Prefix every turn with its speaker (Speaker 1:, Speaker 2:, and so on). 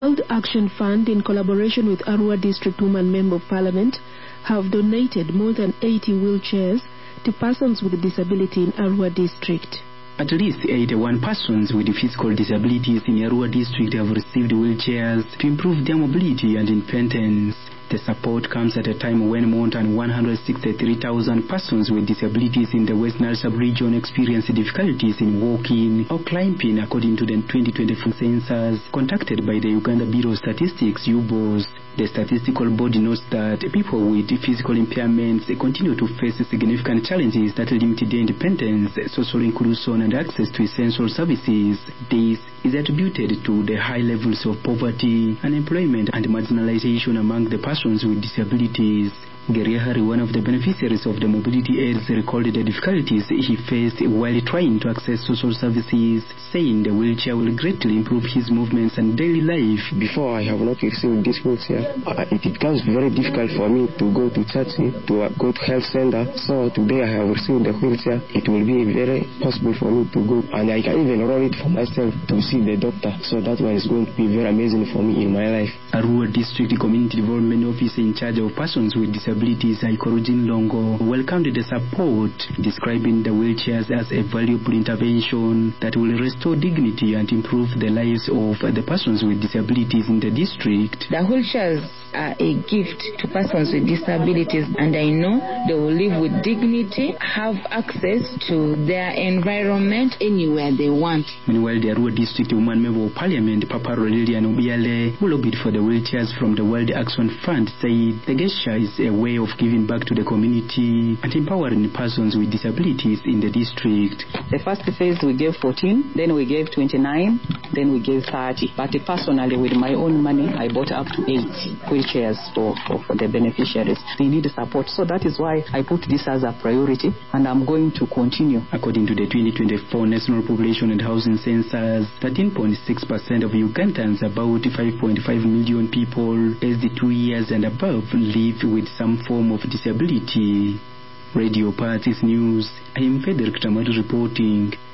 Speaker 1: World Action Fund, in collaboration with Arua District Women Member of Parliament, have donated more than 80 wheelchairs to persons with disability in Arua District.
Speaker 2: At least 81 persons with physical disabilities in Arua District have received wheelchairs to improve their mobility and independence. The support comes at a time when more than 163,000 persons with disabilities in the West Nile sub-region experience difficulties in walking or climbing, according to the 2024 census conducted by the Uganda Bureau of Statistics, UBOS. The statistical body notes that people with physical impairments continue to face significant challenges that limit their independence, social inclusion, and access to essential services. This is attributed to the high levels of poverty, unemployment, and marginalization among the persons with disabilities. Gary Hari, one of the beneficiaries of the mobility aids, recalled the difficulties he faced while trying to access social services, saying the wheelchair will greatly improve his movements and daily life.
Speaker 3: Before I have not received this wheelchair, it becomes very difficult for me to go to church, to go to health center. So today I have received the wheelchair. It will be very possible for me to go, and I can even roll it for myself to see the doctor. So that one is going to be very amazing for me in my life.
Speaker 2: Arua District Community Development Officer in charge of persons with disabilities, Aikorujin Longo, welcomed the support, describing the wheelchairs as a valuable intervention that will restore dignity and improve the lives of the persons with disabilities in the district.
Speaker 4: The wheelchairs are a gift to persons with disabilities, and I know they will live with dignity, have access to their environment anywhere they want.
Speaker 2: Meanwhile, the Arua District Woman Member of Parliament, Papa Lilian Obiale, who lobbied for the wheelchairs from the World Action Fund, said the gesture is a way of giving back to the community and empowering persons with disabilities in the district.
Speaker 5: The first phase we gave 14, then we gave 29, then we gave 30. But personally, with my own money, I bought up to 8 wheelchairs for the beneficiaries. They need support, so that is why I put this as a priority, and I'm going to continue.
Speaker 2: According to the 2024 National Population and Housing Census, 13.6% of Ugandans, about 5.5 million people aged 2 years and above, live with some form of disability. Radio Parties News, I am Frederick Tamari reporting.